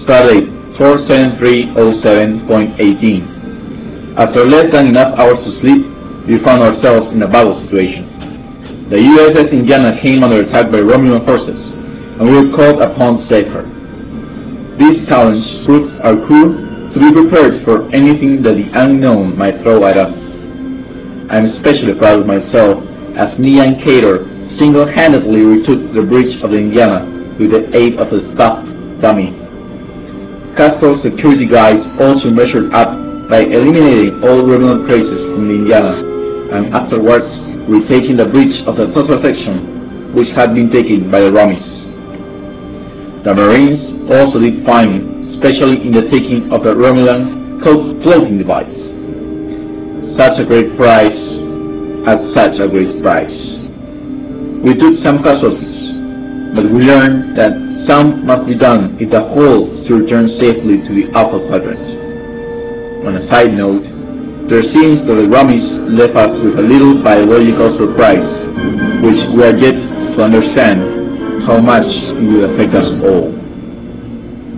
Stardate 47307.18. After less than enough hours to sleep, we found ourselves in a battle situation. The USS Indiana came under attack by Romulan forces, and we were called upon to save her. This challenge proved our crew to be prepared for anything that the unknown might throw at us. I am especially proud of myself as me and Cater single-handedly retook the bridge of the Indiana with the aid of a stuffed dummy. Castro's security guys also measured up by eliminating all Romulan traces from the Indiana, and afterwards retaking the bridge of the Tosa section, which had been taken by the Romis. The Marines also did fine, especially in the taking of the Romulan floating device. Such a great prize at such a great price. We took some casualties, but we learned that some must be done if the whole is to return safely to the Alpha Quadrant. On a side note, there seems that the Romis left us with a little biological surprise, which we are yet to understand how much it will affect us all.